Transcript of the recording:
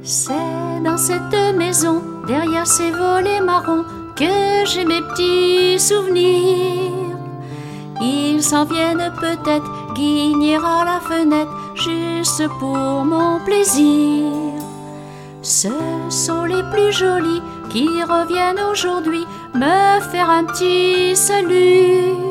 C'est dans cette maison, derrière ces volets marrons, que j'ai mes petits souvenirs. Ils s'en viennent peut-être guigner à la fenêtre, juste pour mon plaisir. Ce sont les plus jolis qui reviennent aujourd'hui me faire un petit salut.